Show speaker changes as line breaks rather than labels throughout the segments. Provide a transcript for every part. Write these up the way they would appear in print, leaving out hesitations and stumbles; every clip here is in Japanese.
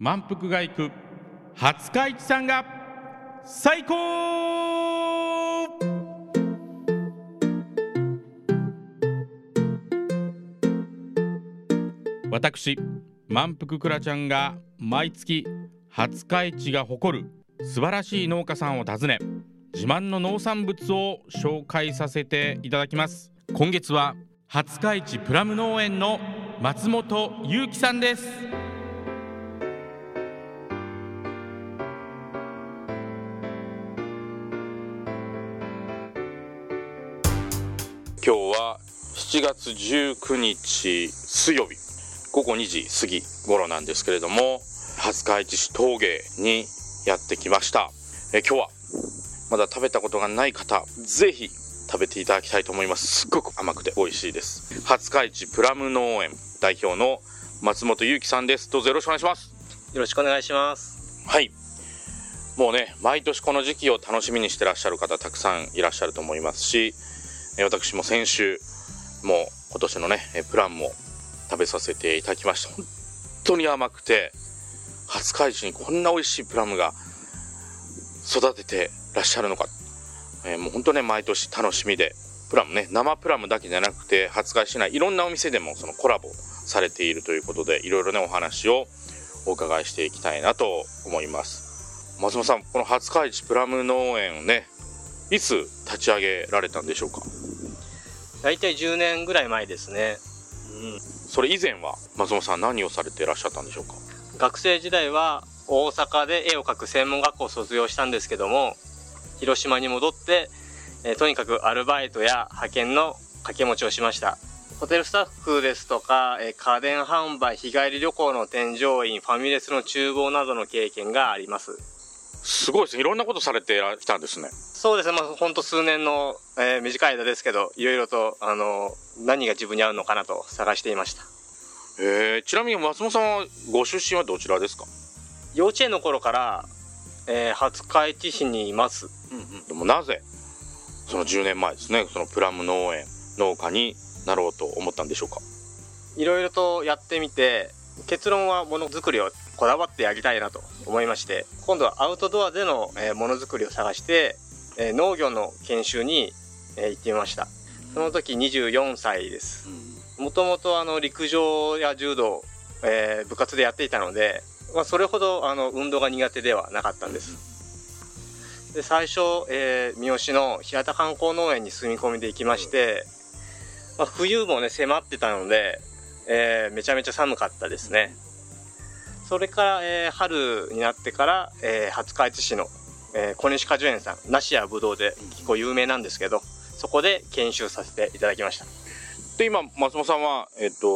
満腹が行く廿日市さんが最高。私満腹くらちゃんが毎月廿日市が誇る素晴らしい農家さんを訪ね、自慢の農産物を紹介させていただきます。今月は廿日市プラム農園の松本裕樹さんです。今日は7月19日水曜日午後2時過ぎ頃なんですけれども、廿日市市峠にやってきました。今日はまだ食べたことがない方、ぜひ食べていただきたいと思います。すっごく甘くて美味しいです。廿日市プラム農園代表の松本裕樹さんです。どうぞよろしくお願いします。
よろしくお願いします。
はい、もうね、毎年この時期を楽しみにしてらっしゃる方たくさんいらっしゃると思いますし、私も先週もう今年のねプラムも食べさせていただきました。本当に甘くて、廿日市にこんな美味しいプラムが育ててらっしゃるのか、もう本当ね毎年楽しみで、プラムね、生プラムだけじゃなくて廿日市市内いろんなお店でもそのコラボされているということで、いろいろねお話をお伺いしていきたいなと思います。松本さん、この廿日市プラム農園をね、いつ立ち上げられたんでしょうか？
だいたい10年ぐらい前ですね。
それ以前は松本さん何をされていらっしゃったんでしょうか？
学生時代は大阪で絵を描く専門学校を卒業したんですけども、広島に戻って、とにかくアルバイトや派遣の掛け持ちをしました。ホテルスタッフですとか、家電販売、日帰り旅行の添乗員、ファミレスの厨房などの経験があります。
すごいですね。いろんなことされてきたんですね。
そうですね、ほんと数年の、短い間ですけど、いろいろと何が自分に合うのかなと探していました。
ちなみに松本さんはご出身はどちらですか？
幼稚園の頃から、廿日市市にいます。
でもなぜその10年前ですね、そのプラム農園農家になろうと思ったんでしょうか？
いろいろとやってみて、結論はものづくりをこだわってやりたいなと思いまして、今度はアウトドアでのものづくりを探して、農業の研修に行ってみました。その時24歳です。もともと陸上や柔道、部活でやっていたので、それほど運動が苦手ではなかったんです。で、最初、三好の平田観光農園に住み込みで行きまして、冬もね迫ってたので、めちゃめちゃ寒かったですね。それから、春になってから、廿日市市の、小西果樹園さん、梨やぶどうで結構有名なんですけど、そこで研修させていただきました。
で、今松本さんは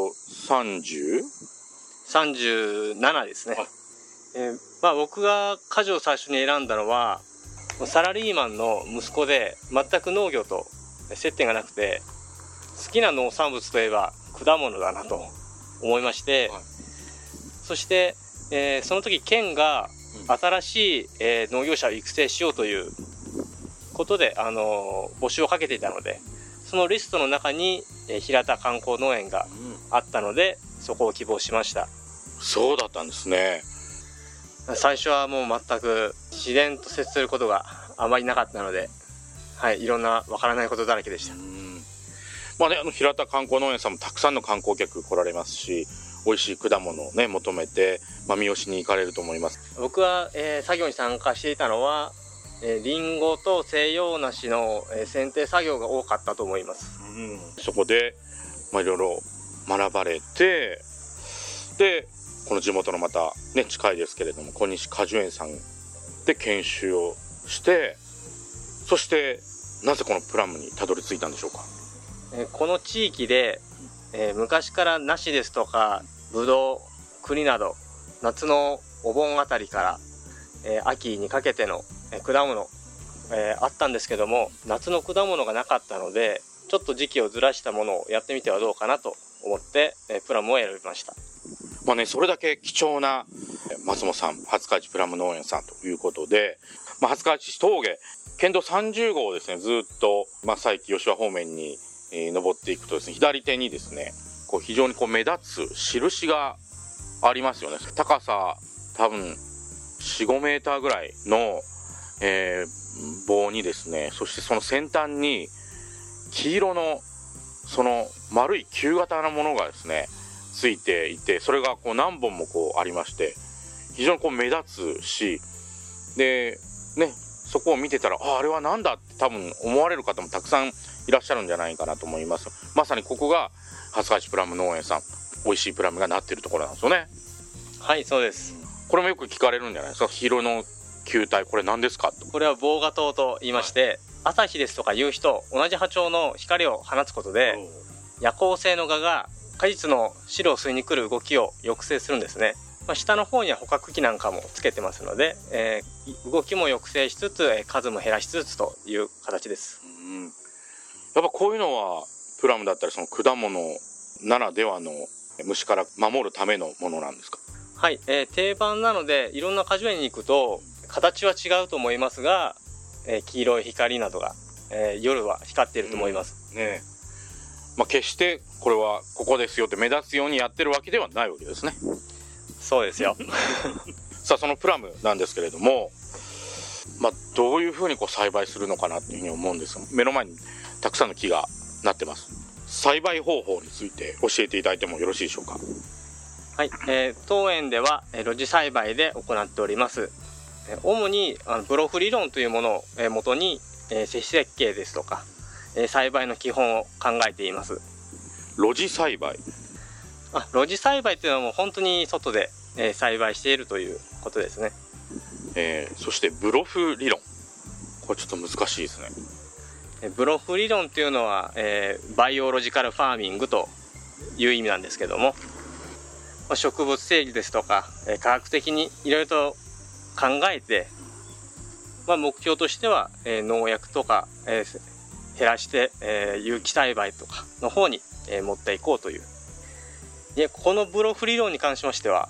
37ですね。僕が果樹を最初に選んだのは、サラリーマンの息子で全く農業と接点がなくて、好きな農産物といえば果物だなと思いまして、そして、その時県が新しい、農業者を育成しようということで募集をかけていたので、そのリストの中に、平田観光農園があったので、そこを希望しました。
そうだったんですね。
最初はもう全く自然と接することがあまりなかったので、いろんなわからないことだらけでした。
平田観光農園さんもたくさんの観光客来られますし、美味しい果物をね求めて、三好に行かれると思います。
僕は、作業に参加していたのは、リンゴと西洋梨の、剪定作業が多かったと思います。
そこで、いろいろ学ばれて、でこの地元のまたね近いですけれども小西果樹園さんで研修をして、そしてなぜこのプラムにたどり着いたんでしょうか？
この地域で、昔から梨ですとかぶどう、栗など夏のお盆あたりから、秋にかけての、果物、あったんですけども、夏の果物がなかったので、ちょっと時期をずらしたものをやってみてはどうかなと思って、プラムを選びました。
それだけ貴重な松本さん、廿日市プラム農園さんということで、廿日市市峠県道30号をですね、ずっと佐伯吉和方面に、登っていくとですね、左手にですね、非常に目立つ印がありますよね。高さ多分 4,5 メーターぐらいの、棒にですね、そしてその先端に黄色のその丸い球型のものがですねついていて、それがこう何本もこうありまして、非常にこう目立つし、でね、そこを見てたら、あれはなんだって多分思われる方もたくさんいらっしゃるんじゃないかなと思います。まさにここが廿日市プラム農園さん、美味しいプラムがなっているところなんですよね。
はい、そうです。
これもよく聞かれるんじゃないですか。黄色の球体、これ何ですかと。
これは防蛾灯と言いまして、朝日ですとか夕日と同じ波長の光を放つことで、夜行性の蛾が果実の汁を吸いに来る動きを抑制するんですね。下の方には捕獲器なんかもつけてますので、動きも抑制しつつ、数も減らしつつという形です。
やっぱこういうのはプラムだったりその果物ならではの虫から守るためのものなんですか？
はい、定番なのでいろんな果樹園に行くと形は違うと思いますが、黄色い光などが、夜は光っていると思います。
ねえ、決してこれはここですよって目立つようにやってるわけではないわけですね。
そうですよ。
さあ、そのプラムなんですけれども、どういうふうにこう栽培するのかなっていうふうに思うんですが、目の前にたくさんの木がなってます。栽培方法について教えていただいてもよろしいでしょうか？
はい、当園では露地栽培で行っております。主にブロフ理論というものを元に施設計ですとか栽培の基本を考えています。
露地栽培。
露地栽培っていうのはもう本当に外で栽培しているということですね。
そしてブロフ理論、これちょっと難しいですね。
ブロフ理論というのは、バイオロジカルファーミングという意味なんですけども、植物整理ですとか科学的にいろいろと考えて、目標としては農薬とか減らして有機栽培とかの方に持っていこうという。でこのブロフ理論に関しましては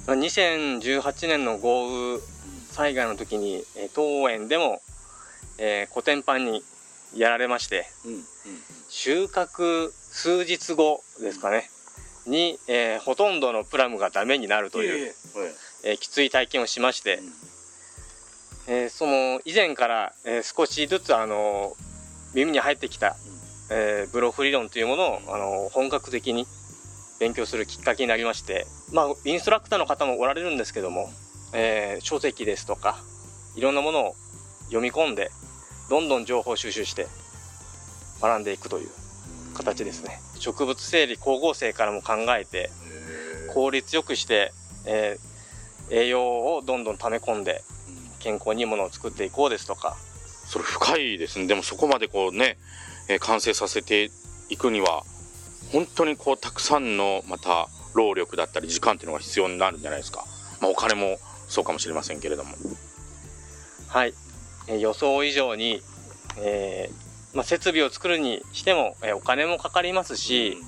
2018年の豪雨災害の時に当園でもコテンパンにやられまして、収穫数日後ですかねに、ほとんどのプラムがダメになるという、きつい体験をしまして、その以前から、少しずつ耳に入ってきた、ブロフ理論というものを本格的に勉強するきっかけになりまして、インストラクターの方もおられるんですけども、書籍ですとかいろんなものを読み込んでどんどん情報収集して学んでいくという形ですね。植物整理光合成からも考えて効率よくして、栄養をどんどん溜め込んで健康にいいものを作っていこうですとか。
それ深いですね。でもそこまでこうね、完成させていくには本当にこうたくさんのまた労力だったり時間っていうのが必要になるんじゃないですか。お金もそうかもしれませんけれども。
はい、予想以上に、設備を作るにしても、お金もかかりますし、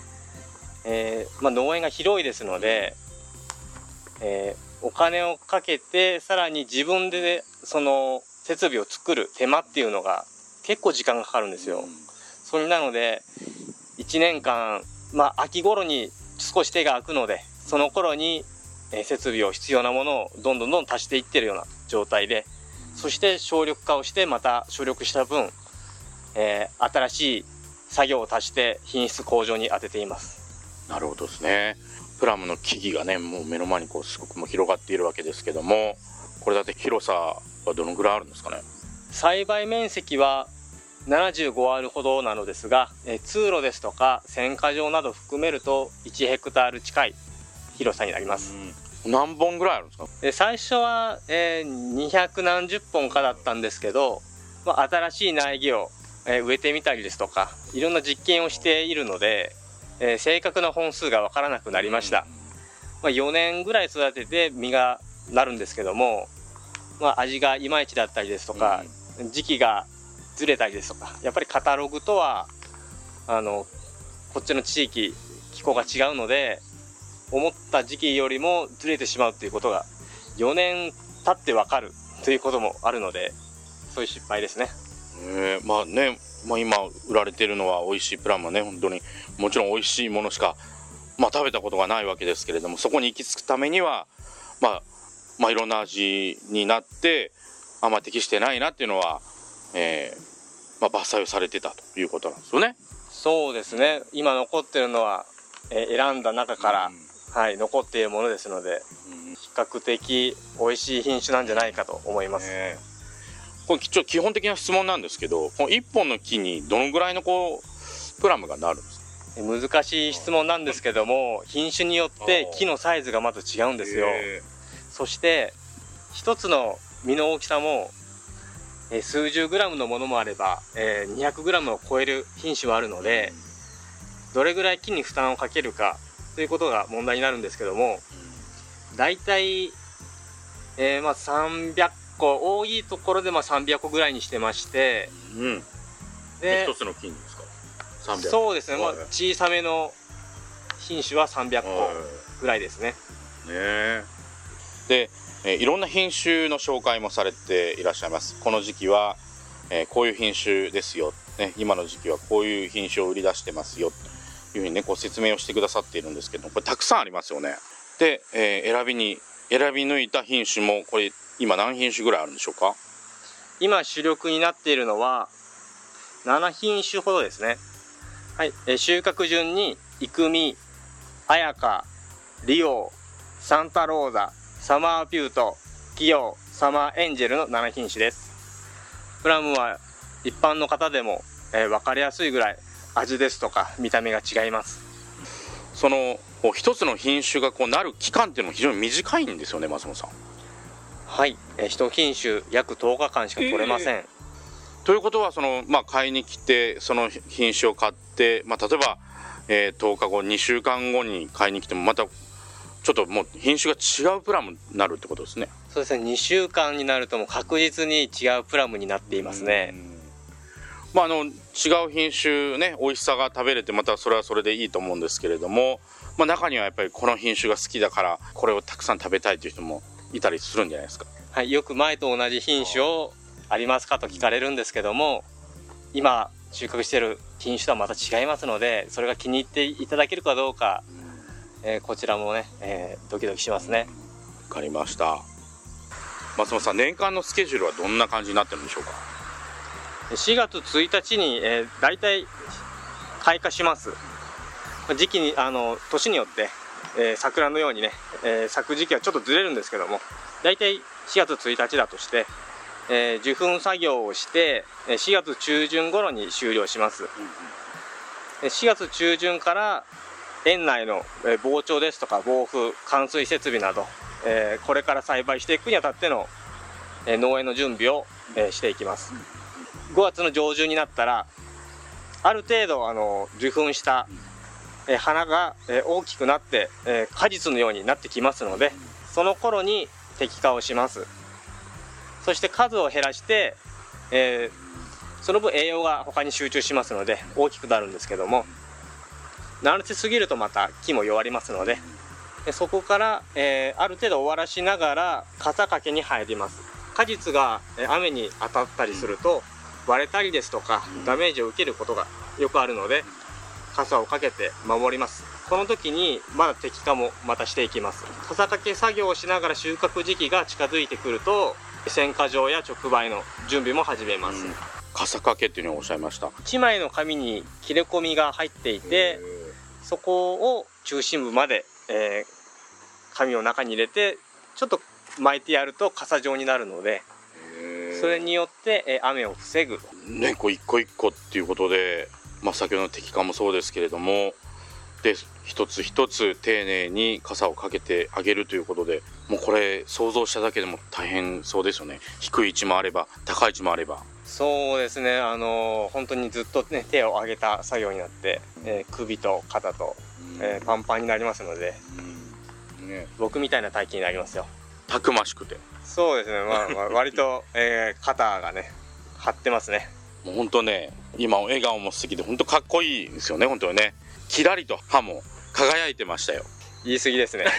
農園が広いですので、お金をかけてさらに自分でその設備を作る手間っていうのが結構時間がかかるんですよ。それなので1年間、秋頃に少し手が空くので、その頃に設備を必要なものをどんどん足していってるような状態で、そして省力化をしてまた省力した分、新しい作業を足して品質向上に当てています。
なるほどですね。プラムの木々がねもう目の前にこうすごくも広がっているわけですけども、これだって広さはどのぐらいあるんですかね？
栽培面積は75アールほどなのですが、通路ですとか選果場など含めると1ヘクタール近い広さになります。
何本ぐらいあるんですか？
最初は、200何十本かだったんですけど、新しい苗木を、植えてみたりですとかいろんな実験をしているので、正確な本数が分からなくなりました。4年ぐらい育てて実がなるんですけども、味がいまいちだったりですとか、時期がずれたりですとか、やっぱりカタログとはこっちの地域気候が違うので思った時期よりもずれてしまうということが4年経って分かるということもあるので、そういう失敗ですね。
今売られているのは美味しいプラムはね、本当にもちろん美味しいものしか、食べたことがないわけですけれども、そこに行き着くためには、 いろんな味になってあんま適してないなっていうのは、伐採をされてたということなんですよね。
そうですね。今残ってるのは、選んだ中から、残っているものですので、比較的美味しい品種なんじゃないかと思います。
これ基本的な質問なんですけど、この1本の木にどのぐらいのプラムがなるんですか？
難しい質問なんですけども、品種によって木のサイズがまず違うんですよ。そして一つの実の大きさも数十グラムのものもあれば200グラムを超える品種もあるので、どれぐらい木に負担をかけるかということが問題になるんですけども、だいたい300個、多いところで300個ぐらいにしてまして、
で一つの木にですか？300。
そうですね、小さめの品種は300個ぐらいですね。
で、いろんな品種の紹介もされていらっしゃいます。この時期は、こういう品種ですよ、今の時期はこういう品種を売り出してますよというふうにね、説明をしてくださっているんですけど、これたくさんありますよね。で、選び抜いた品種もこれ今何品種ぐらいあるんでしょうか？
今主力になっているのは7品種ほどですね。収穫順にイクミ、アヤカ、リオ、サンタローザ、サマーピュート、キヨ、サマーエンジェルの7品種です。プラムは一般の方でも、分かりやすいぐらい味ですとか見た目が違います。
その一つの品種がなる期間っていうのも非常に短いんですよね、松本さん。
一品種約10日間しか取れません。
ということは買いに来てその品種を買って、例えば、10日後2週間後に買いに来てもまたちょっともう品種が違うプラムになるってことですね。
そうですね、2週間になるともう確実に違うプラムになっていますね。
違う品種ね、美味しさが食べれてまたそれはそれでいいと思うんですけれども、中にはやっぱりこの品種が好きだからこれをたくさん食べたいという人もいたりするんじゃないですか？
よく前と同じ品種をありますかと聞かれるんですけども、今収穫している品種とはまた違いますので、それが気に入っていただけるかどうか、こちらもね、ドキドキしますね。
わかりました。松本さん、年間のスケジュールはどんな感じになってるんでしょうか
？4月1日に、だいたい開花します。時期に年によって、桜のようにね、咲く時期はちょっとずれるんですけども、だいたい4月1日だとして、受粉作業をして4月中旬頃に終了します。4月中旬から園内の防潮ですとか防風冠水設備など、これから栽培していくにあたっての農園の準備をしていきます。5月の上旬になったらある程度受粉した花が大きくなって果実のようになってきますので、その頃に摘果をします。そして数を減らして、その分栄養が他に集中しますので大きくなるんですけども、慣れてすぎるとまた木も弱りますので、そこから、ある程度終わらしながら傘掛けに入ります。果実が雨に当たったりすると割れたりですとかダメージを受けることがよくあるので、傘をかけて守ります。この時にまだ摘果もまたしていきます。傘掛け作業をしながら収穫時期が近づいてくると選果場や直売の準備も始めます。
傘掛けっていうのをおっしゃいました。
1枚の紙に切れ込みが入っていて、そこを中心部まで、紙を中に入れてちょっと巻いてやると傘状になるので、それによって、雨を防ぐ
ね、一個一個っていうことで、先ほどの摘果もそうですけれども、で一つ一つ丁寧に傘をかけてあげるということで、もうこれ想像しただけでも大変そうですよね。低い位置もあれば高い位置もあれば。
そうですね、本当にずっとね手を上げた作業になって、首と肩と、パンパンになりますので、僕みたいな体型になりますよ。
たくましくて。
そうですね、割と、肩がね張ってますね。
もう本当ね、今笑顔も素敵で本当かっこいいですよね。本当にね、キラリと歯も輝いてましたよ。
言い過ぎですね。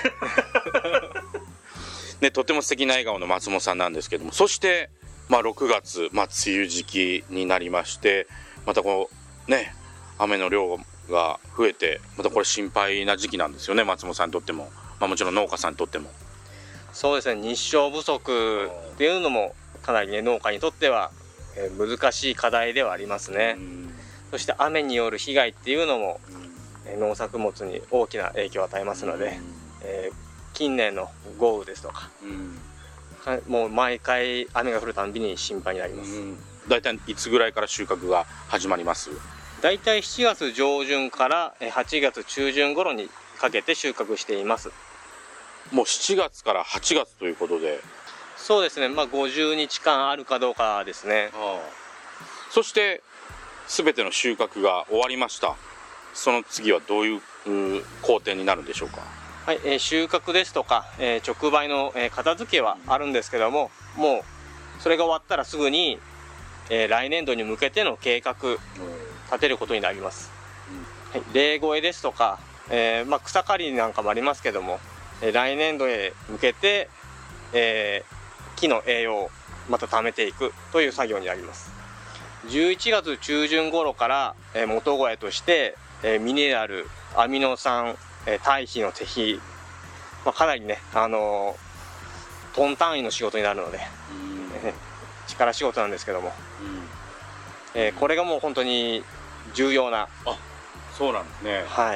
ね、とても素敵な笑顔の松本さんなんですけども、そして6月、梅雨時期になりまして、またね、雨の量が増えて、またこれ心配な時期なんですよね、松本さんにとっても、もちろん農家さんにとっても。
そうですね、日照不足っていうのもかなりね、農家にとっては難しい課題ではありますね。そして雨による被害っていうのも農作物に大きな影響を与えますので、近年の豪雨ですとか、もう毎回雨が降るたんびに心配になります。
だいたいいつぐらいから収穫が始まります？
だいたい7月上旬から8月中旬頃にかけて収穫しています。
もう7月から8月ということで。
そうですね、50日間あるかどうかですね。
そして全ての収穫が終わりました。その次はどういう工程になるんでしょうか？
はい、収穫ですとか、直売の片付けはあるんですけども、もうそれが終わったらすぐに、来年度に向けての計画立てることになります。はい、例越えですとか、草刈りなんかもありますけども、来年度へ向けて、木の栄養をまた貯めていくという作業になります。11月中旬頃から、元肥として、ミネラル、アミノ酸、堆肥の施肥、かなりね、トン単位の仕事になるので、力仕事なんですけども、これがもう本当に重要な。
そうなんですね。
はい。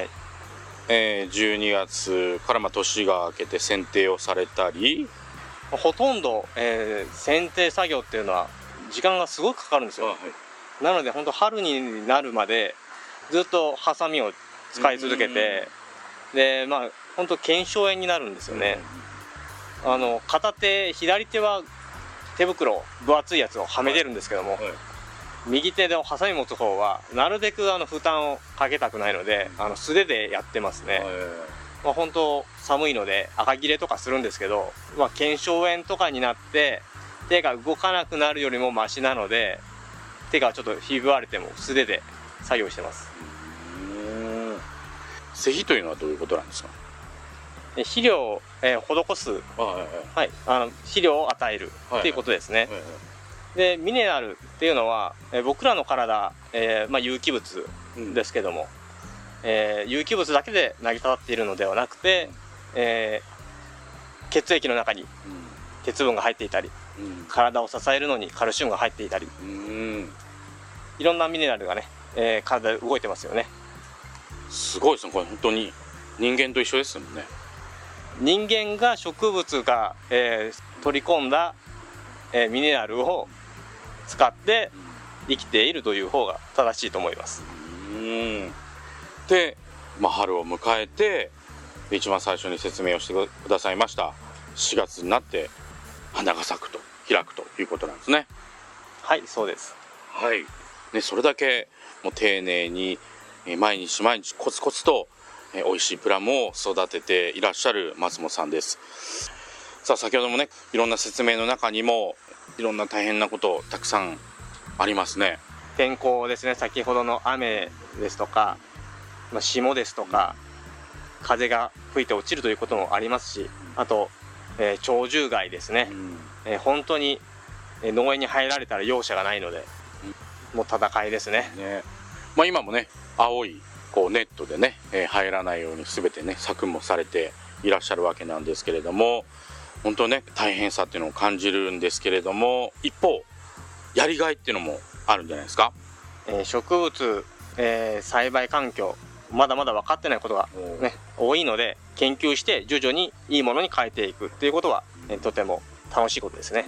12月から年が明けて剪定をされたり、
ほとんど、剪定作業っていうのは時間がすごくかかるんですよ。なので本当春になるまでずっとハサミを使い続けて、で本当腱鞘炎になるんですよね。片手、左手は手袋分厚いやつをはめてるんですけども、右手でハサミ持つ方はなるべく負担をかけたくないので素手でやってますね。本当寒いので赤切れとかするんですけど、腱鞘炎とかになって手が動かなくなるよりもマシなので、手がちょっとひび割れても素手で作業してます。
施肥というのはどういうことなんですか？
肥料を、施す、肥料を与えるっていうことですね。でミネラルっていうのは、僕らの体、有機物ですけども、有機物だけで成り立っているのではなくて、血液の中に鉄分が入っていたり、体を支えるのにカルシウムが入っていたり、いろんなミネラルがね、体で動いてますよね。
すごいですね。これ本当に人間と一緒ですもんね。
人間が植物が、取り込んだ、ミネラルを使って生きているという方が正しいと思います。
で、春を迎えて一番最初に説明をしてくださいました4月になって花が咲くと開くということなんですね。
はい、そうです。
はい、ね、それだけもう丁寧に毎日毎日コツコツと美味しいプラムを育てていらっしゃる松本さんです。さあ、先ほどもね、いろんな説明の中にもいろんな大変なことたくさんありますね。
天候ですね。先ほどの雨ですとか、霜ですとか、風が吹いて落ちるということもありますし、あと、鳥獣害ですね。本当に農園に入られたら容赦がないので、もう戦いですね。
今もね、青いネットでね、入らないように全てね柵もされていらっしゃるわけなんですけれども、本当ね大変さっていうのを感じるんですけれども、一方やりがいっていうのもあるんじゃないですか？
植物、栽培環境まだまだ分かってないことが、多いので、研究して徐々にいいものに変えていくっていうことは、とても楽しいことですね。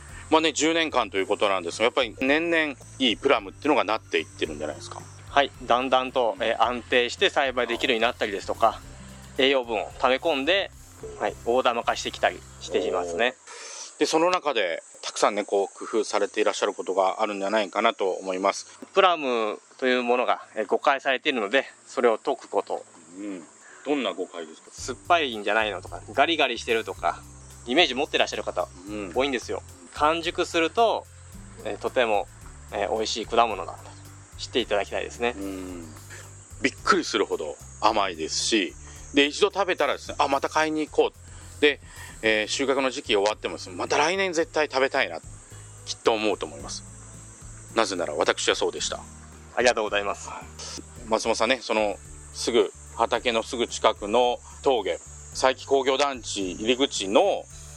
10年間ということなんですが、やっぱり年々いいプラムっていうのがなっていってるんじゃないですか？
はい、だんだんと、安定して栽培できるようになったりですとか、栄養分を溜め込んで、大玉化してきたりしていますね。
でその中でたくさんね工夫されていらっしゃることがあるんじゃないかなと思います。
プラムというものが誤解されているので、それを解くこと。
どんな誤解ですか？
酸っぱいんじゃないのとか、ガリガリしてるとかイメージ持ってらっしゃる方多いんですよ。完熟すると、とても、美味しい果物なんだと知っていただきたいですね。
びっくりするほど甘いですし、で一度食べたらですね、また買いに行こうで、収穫の時期終わってもですね、また来年絶対食べたいなきっと思うと思います。なぜなら私はそうでした。
ありがとうございます。
松本さんね、そのすぐ畑のすぐ近くの峠、佐伯工業団地入り口の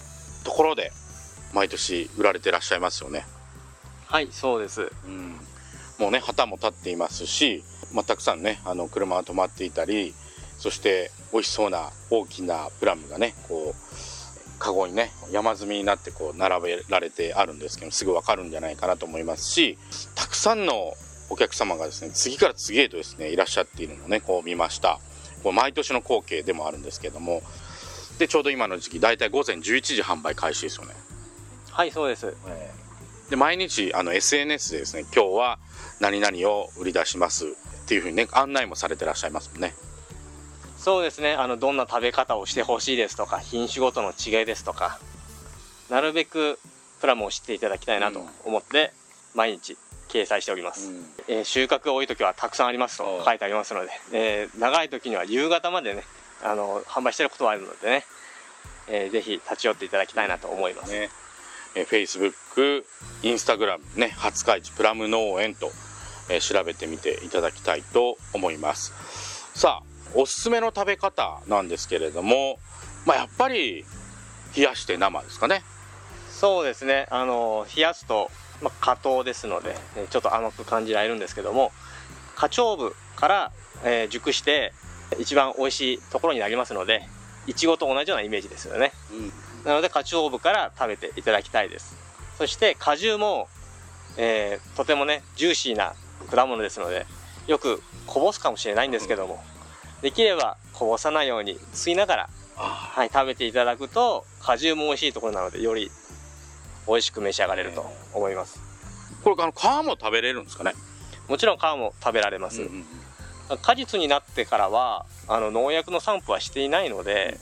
ところで毎年売られてらっしゃいますよね。
はい、そうです。
もうね旗も立っていますし、たくさんね車が止まっていたり、そして美味しそうな大きなプラムがねこうカゴにね山積みになってこう並べられてあるんですけど、すぐ分かるんじゃないかなと思いますし、たくさんのお客様がですね次から次へとですねいらっしゃっているのをねこう見ました。こう毎年の光景でもあるんですけども、でちょうど今の時期だいたい午前11時販売開始ですよね。
はい、そうです。
で毎日SNS でですね今日は何々を売り出しますっていう風にね案内もされてらっしゃいますもんね。
そうですね、どんな食べ方をしてほしいですとか、品種ごとの違いですとか、なるべくプラムを知っていただきたいなと思って毎日掲載しております。収穫が多い時はたくさんありますと書いてありますので、長い時には夕方までね販売してることはあるのでね、ぜひ立ち寄っていただきたいなと思います。
Facebook、Instagram ね、廿日市プラム農園と、調べてみていただきたいと思います。さあ、おすすめの食べ方なんですけれども、やっぱり冷やして生ですかね。
そうですね、冷やすと、果糖ですのでちょっと甘く感じられるんですけども、花鳥部から、熟して一番美味しいところになりますので、いちごと同じようなイメージですよね。なので花鳥部から食べていただきたいです。そして果汁も、とてもねジューシーな果物ですので、よくこぼすかもしれないんですけども、できればこぼさないように吸いながら、食べていただくと果汁も美味しいところなので、より美味しく召し上がれると思います。
これ皮も食べれるんですかね。
もちろん皮も食べられます。果実になってからは農薬の散布はしていないので、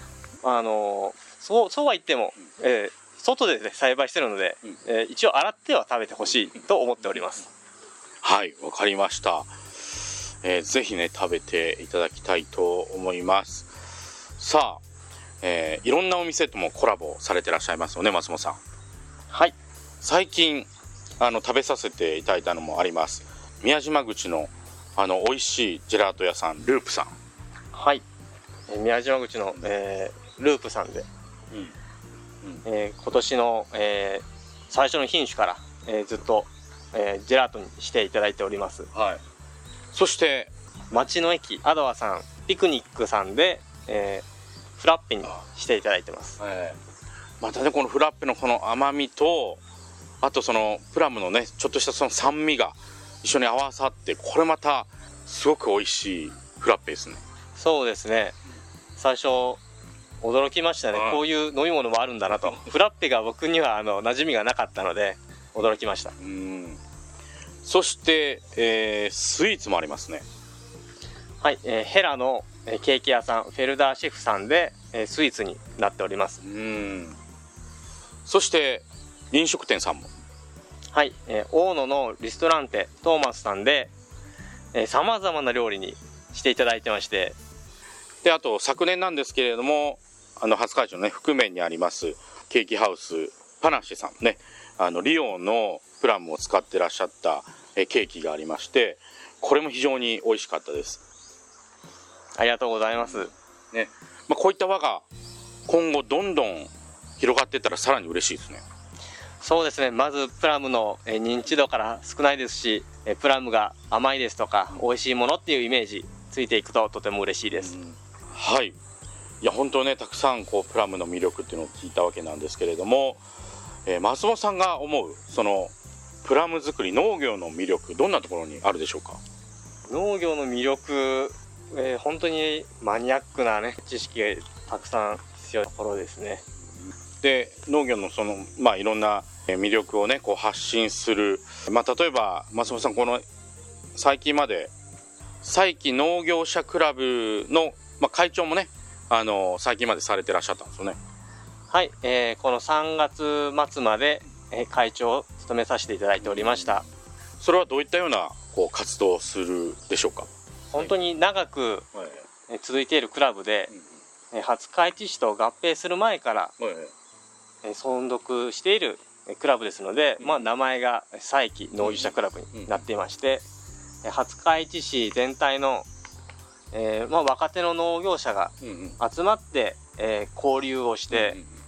そうは言っても、外で、ね、栽培してるので、一応洗っては食べてほしいと思っております。
はい、わかりました。ぜひね食べていただきたいと思います。さあ、いろんなお店ともコラボされてらっしゃいますよね、松本さん。
はい。
最近食べさせていただいたのもあります。宮島口の美味しいジェラート屋さん、ループさん。
はい。宮島口の、ループさんで、今年の、最初の品種から、ずっと、ジェラートにしていただいております。
はい。そして
町の駅アドワさんピクニックさんで、フラッペにしていただいてます。
またねこのフラッペのこの甘みと、あとそのプラムのねちょっとしたその酸味が一緒に合わさって、これまたすごく美味しいフラッペですね。
そうですね、最初驚きましたね。こういう飲み物もあるんだなと。フラッペが僕には馴染みがなかったので驚きました。
そして、スイーツもありますね。
はい、ヘラのケーキ屋さんフェルダーシェフさんで、スイーツになっております。
そして飲食店さんも、
はい、大野のリストランテトーマスさんでさまざまな料理にしていただいてまして、
であと昨年なんですけれども廿日市のね覆面にありますケーキハウスパナッシェさんね、リオのプラムを使ってらっしゃったケーキがありまして、これも非常に美味しかったです。
ありがとうございます。
ね、こういった輪が今後どんどん広がっていったらさらに嬉しいですね。
そうですね、まずプラムの認知度から少ないですし、プラムが甘いですとか美味しいものっていうイメージついていくととても嬉しいです。
はい、いや本当ねたくさんこうプラムの魅力っていうのを聞いたわけなんですけれども、松本さんが思うそのプラム作り、農業の魅力、どんなところにあるでしょうか。
農業の魅力、本当にマニアックなね知識がたくさん必要なところですね。
で農業のそのいろんな魅力をねこう発信する、例えば松本さんこの最近まで彩木農業者クラブの、会長もね最近までされてらっしゃったんですよね。
はい、この3月末まで会長を務めさせていただいておりました。
それはどういったようなこう活動をするでしょうか。
本当に長く続いているクラブで、廿日市市と合併する前から存続しているクラブですので、名前が彩木農業者クラブになっていまして、廿日市市全体の、若手の農業者が集まって、交流をして、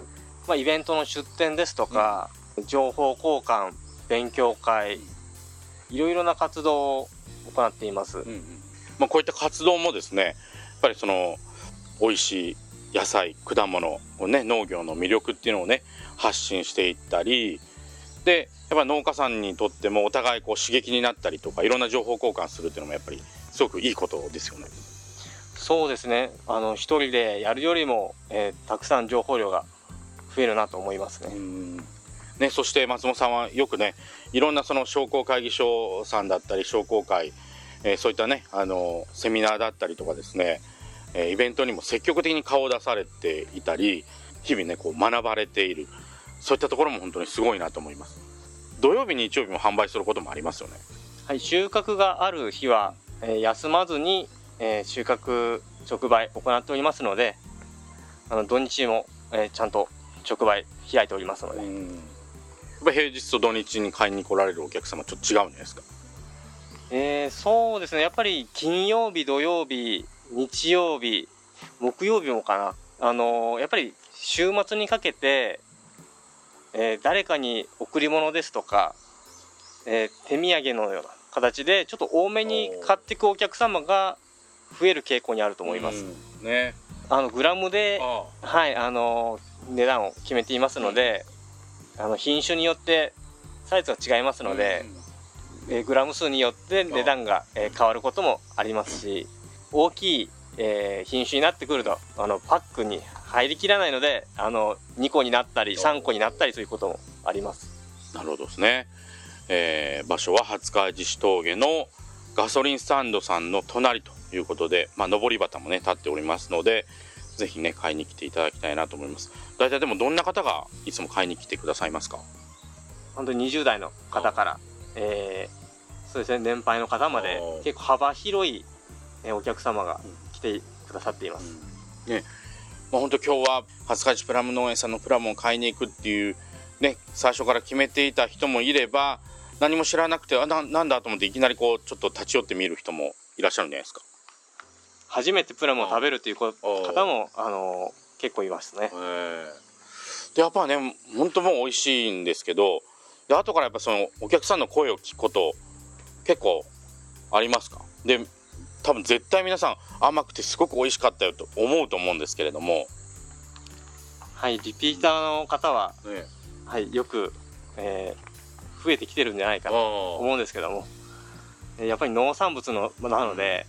イベントの出展ですとか、情報交換、勉強会、いろいろな活動を行っています。
こういった活動もですね、やっぱりその美味しい野菜、果物をね、農業の魅力っていうのをね発信していったりで、やっぱり農家さんにとってもお互いこう刺激になったりとか、いろんな情報交換するっていうのもやっぱりすごくいいことですよね。
そうですね、一人でやるよりも、たくさん情報量が増えるなと思いますね。
そして松本さんはよくね、いろんなその商工会議所さんだったり商工会、そういったねセミナーだったりとかですね、イベントにも積極的に顔を出されていたり、日々ねこう学ばれている、そういったところも本当にすごいなと思います。土曜日日曜日も販売することもありますよね。
はい、収穫がある日は、休まずに、収穫直売行っておりますので、土日も、ちゃんと直売開いておりますので。
やっぱ平日と土日に買いに来られるお客様ちょっと違うんですか？
そうですね、やっぱり金曜日、土曜日、日曜日、木曜日もかな、やっぱり週末にかけて、誰かに贈り物ですとか、手土産のような形でちょっと多めに買っていくお客様が増える傾向にあると思います。グラムで、はい、値段を決めていますので、品種によってサイズが違いますので、グラム数によって値段が変わることもありますし、大きい品種になってくるとパックに入りきらないので、2個になったり3個になったりということもあります。
なるほどですね。場所は廿日市市峠のガソリンスタンドさんの隣ということで、上り旗もね立っておりますので、ぜひね買いに来ていただきたいなと思います。大体でもどんな方がいつも買いに来てくださいますか？
本当に20代の方から、そうですね、年配の方まで結構幅広いお客様が来てくださっています。
本当今日は廿日市プラム農園さんのプラムを買いに行くっていうね、最初から決めていた人もいれば、何も知らなくてなんだと思っていきなりこうちょっと立ち寄ってみる人もいらっしゃるんじゃないですか？
初めてプラムを食べるという方も結構いますね。
でやっぱね本当もう美味しいんですけど、で後からやっぱそのお客さんの声を聞くこと結構ありますか？で多分絶対皆さん甘くてすごく美味しかったよと思うと思うんですけれども。
はい、リピーターの方は、はい、よく、増えてきてるんじゃないかと思うんですけども、やっぱり農産物なので、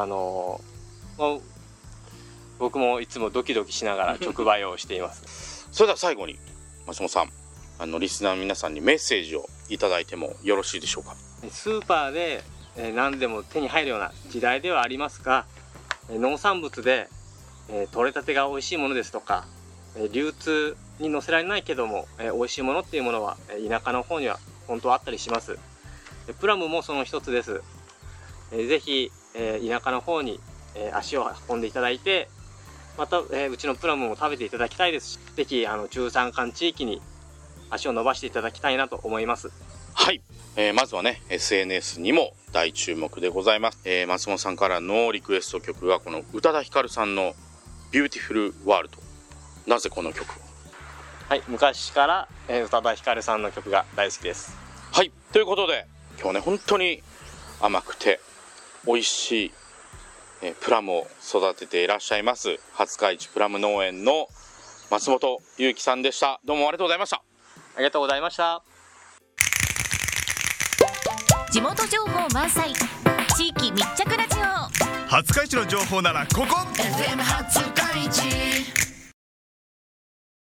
僕もいつもドキドキしながら直売をしています
それでは最後に松本さん、リスナーの皆さんにメッセージをいただいてもよろしいでしょうか？
スーパーで何でも手に入るような時代ではありますが、農産物で取れたてが美味しいものですとか、流通に載せられないけども美味しいものっていうものは田舎の方には本当はあったりします。プラムもその一つです。ぜひ田舎の方に足を運んでいただいて、またうちのプラムも食べていただきたいですし、ぜひ中山間地域に足を伸ばしていただきたいなと思います。
はい、まずはね SNS にも大注目でございます。松本さんからのリクエスト曲がこの宇多田ヒカルさんのビューティフルワールド。なぜこの曲を？
はい、昔から宇多田ヒカルさんの曲が大好きです。
はい、ということで今日ね本当に甘くて美味しいプラムを育てていらっしゃいます廿日市プラム農園の松本裕樹さんでした。どうもありがとうございました。
ありがとうございました。
地元情報満載、地域密着ラジオ。
廿日市の情報ならここ
FM 廿日市。